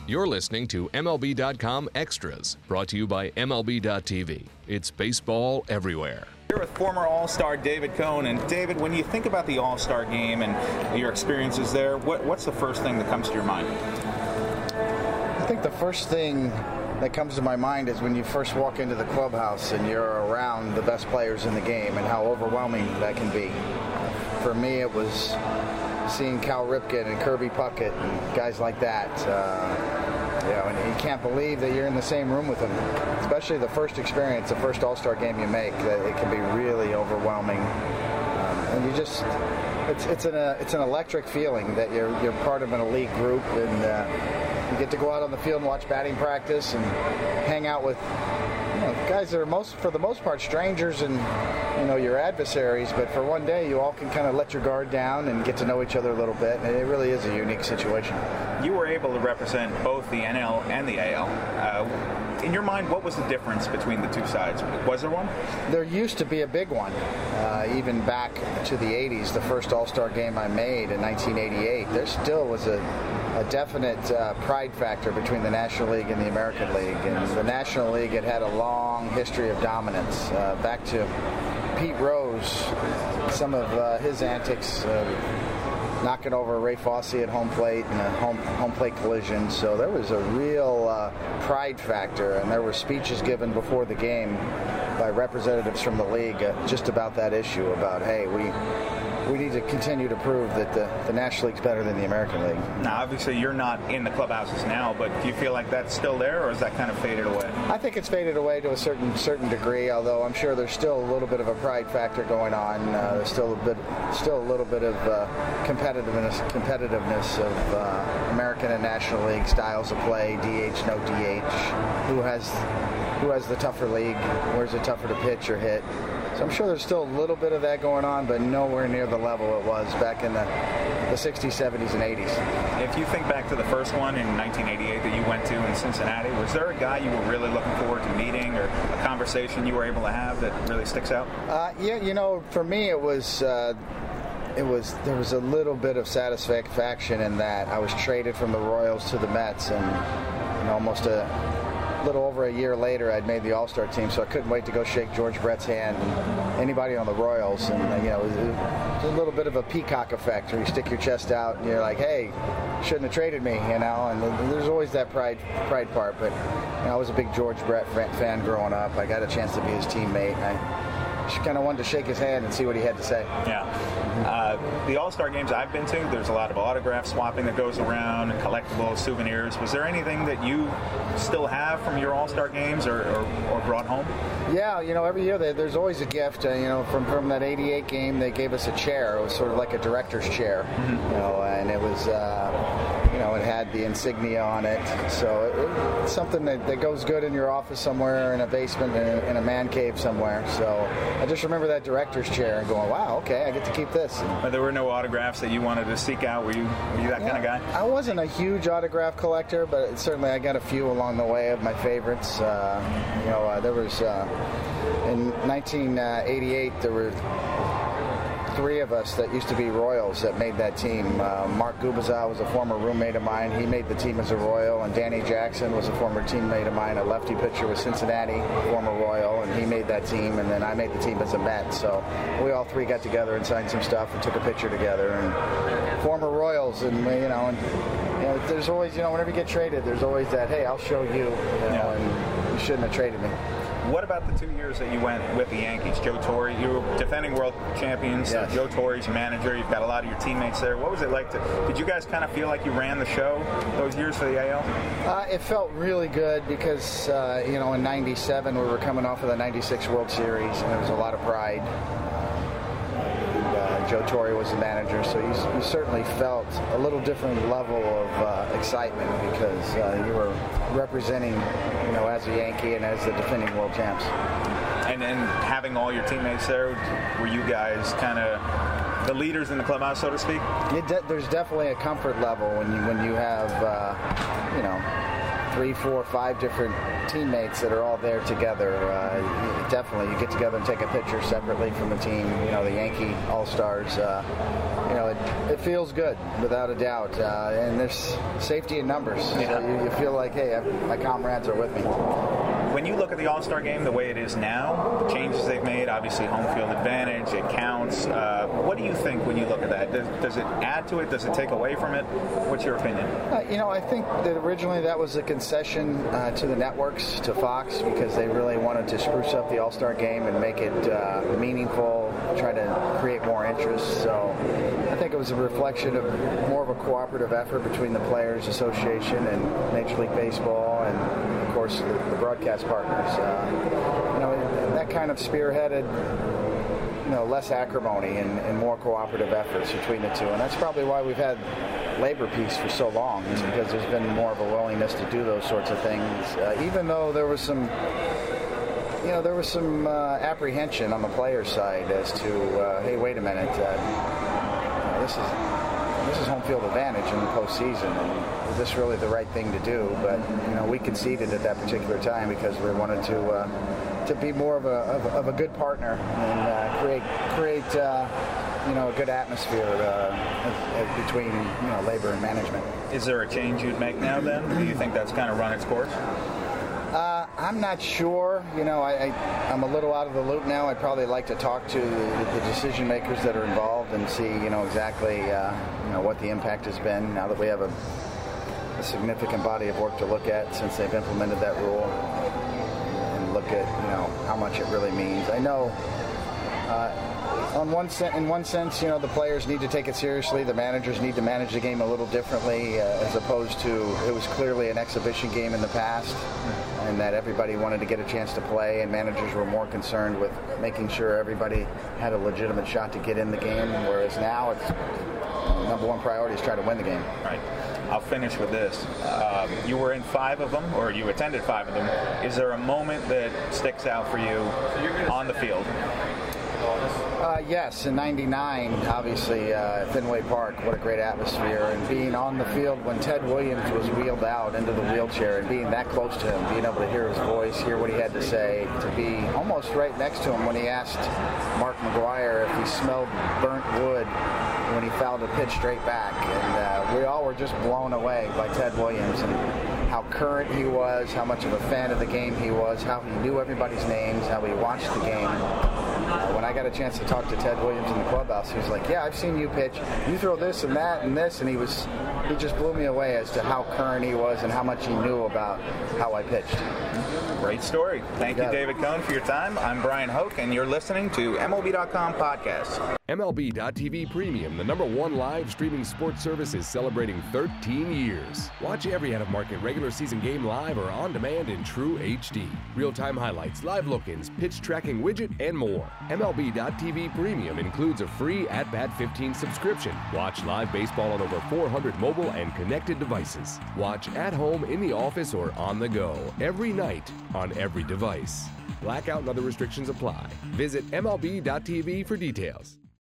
You're listening to MLB.com Extras, brought to you by MLB.tv. It's baseball everywhere. Here with former All-Star David Cone. And David, when you think about the All-Star game and your experiences there, what's the first thing that comes to your mind? I think the first thing that comes to my mind is when you first walk into the clubhouse and you're around the best players in the game and how overwhelming that can be. For me, it was seeing Cal Ripken and Kirby Puckett and guys like that. And you can't believe that you're in the same room with them, especially the first experience, the first All-Star game you make. That it can be really overwhelming, and you just it's an electric feeling that you're part of an elite group, and you get to go out on the field and watch batting practice and hang out with guys that are for the most part strangers and your adversaries, but for one day you all can kind of let your guard down and get to know each other a little bit, and it really is a unique situation. You were able to represent both the NL and the AL. In your mind, what was the difference between the two sides? Was there one? There used to be a big one, even back to the 80s, the first All-Star game I made in 1988. There still was a definite pride factor between the National League and the American League. And the National League had a long history of dominance. Back to Pete Rose, some of his antics, knocking over Ray Fosse at home plate in a home plate collision. So there was a real pride factor, and there were speeches given before the game by representatives from the league just about that issue, about, hey, we need to continue to prove that the National League's better than the American League. Now, obviously, you're not in the clubhouses now, but do you feel like that's still there, or is that kind of faded away? I think it's faded away to a certain degree, although I'm sure there's still a little bit of a pride factor going on. There's still a little bit of competitiveness of American and National League styles of play, DH, no DH, who has the tougher league, where's it tougher to pitch or hit. So I'm sure there's still a little bit of that going on, but nowhere near the level it was back in the 60s, 70s, and 80s. If you think back to the first one in 1988 that you went to in Cincinnati, was there a guy you were really looking forward to meeting, or a conversation you were able to have that really sticks out? For me it was there was a little bit of satisfaction in that I was traded from the Royals to the Mets, and almost a little over a year later I'd made the All-Star team, so I couldn't wait to go shake George Brett's hand and anybody on the Royals. And it was a little bit of a peacock effect where you stick your chest out and you're like, hey, shouldn't have traded me, and there's always that pride part. But I was a big George Brett fan growing up. I got a chance to be his teammate, and I just kind of wanted to shake his hand and see what he had to say. Yeah. The All-Star games I've been to, there's a lot of autograph swapping that goes around, and collectibles, souvenirs. Was there anything that you still have from your All-Star games or brought home? Yeah, every year there's always a gift. From that 88 game, they gave us a chair. It was sort of like a director's chair, and it was, it had the insignia on it. So it's something that goes good in your office somewhere, in a basement, in a man cave somewhere. So I just remember that director's chair and going, wow, okay, I get to keep this. But there were no autographs that you wanted to seek out? Were you that kind of guy? I wasn't a huge autograph collector, but certainly I got a few along the way of my favorites. There was, in 1988, there were three of us that used to be Royals that made that team. Mark Gubicza was a former roommate of mine. He made the team as a Royal, and Danny Jackson was a former teammate of mine, a lefty pitcher with Cincinnati, former Royal, and he made that team, and then I made the team as a Met. So we all three got together and signed some stuff and took a picture together, and former Royals, and there's always, whenever you get traded, there's always that, hey, I'll show you, and you shouldn't have traded me. What about the 2 years that you went with the Yankees? Joe Torre, you were defending world champions. Yes. Joe Torre's your manager. You've got a lot of your teammates there. What was it like did you guys kind of feel like you ran the show those years for the AL? It felt really good because, in 97 we were coming off of the 96 World Series, and there was a lot of pride. Joe Torre was the manager, so you certainly felt a little different level of excitement because you were representing, as a Yankee and as the defending world champs. And having all your teammates there, were you guys kind of the leaders in the clubhouse, so to speak? There's definitely a comfort level when you have, 3, 4, 5 different teammates that are all there together. Definitely, you get together and take a picture separately from the team. The Yankee All-Stars. It feels good, without a doubt, and there's safety in numbers. Yeah. So you feel like, hey, my comrades are with me. When you look at the All-Star game the way it is now, the changes they've made, obviously home field advantage, it counts. What do you think when you look at that? Does it add to it? Does it take away from it? What's your opinion? I think that originally that was a concession to the networks, to Fox, because they really wanted to spruce up the All-Star game and make it meaningful, try to create more interest. So I think it was a reflection of more of a cooperative effort between the Players Association and Major League Baseball and, of course, the broadcast partners. That kind of spearheaded less acrimony and more cooperative efforts between the two. And that's probably why we've had labor peace for so long, is because there's been more of a willingness to do those sorts of things. Even though there was some apprehension on the players' side as to, hey, wait a minute, this is home field advantage in the postseason, and is this really the right thing to do? But we conceded at that particular time because we wanted to be more of a good partner and create a good atmosphere between labor and management. Is there a change you'd make now then? Do you think that's kind of run its course? I'm not sure. I'm a little out of the loop now. I'd probably like to talk to the decision makers that are involved and see, exactly, what the impact has been now that we have a significant body of work to look at since they've implemented that rule, and look at, how much it really means. I know, in one sense, the players need to take it seriously. The managers need to manage the game a little differently, as opposed to it was clearly an exhibition game in the past, and that everybody wanted to get a chance to play, and managers were more concerned with making sure everybody had a legitimate shot to get in the game, whereas now it's number one priority is try to win the game. Right. I'll finish with this. You were in 5 of them, or you attended 5 of them. Is there a moment that sticks out for you on the field? Yes, in '99, obviously, Fenway Park, what a great atmosphere. And being on the field when Ted Williams was wheeled out into the wheelchair and being that close to him, being able to hear his voice, hear what he had to say, to be almost right next to him when he asked Mark McGwire if he smelled burnt wood when he fouled a pitch straight back. And we all were just blown away by Ted Williams and how current he was, how much of a fan of the game he was, how he knew everybody's names, how he watched the game. When I got a chance to talk to Ted Williams in the clubhouse, he was like, yeah, I've seen you pitch. You throw this and that and this. And he just blew me away as to how current he was and how much he knew about how I pitched. Great story. Thank you, David Cone, for your time. I'm Brian Hoke, and you're listening to MLB.com podcast. MLB.tv Premium, the #1 live streaming sports service, is celebrating 13 years. Watch every out-of-market regular season game live or on demand in true HD. Real-time highlights, live look-ins, pitch tracking widget, and more. MLB.tv Premium includes a free At-Bat 15 subscription. Watch live baseball on over 400 mobile and connected devices. Watch at home, in the office, or on the go every night on every device. Blackout and other restrictions apply. Visit MLB.tv for details.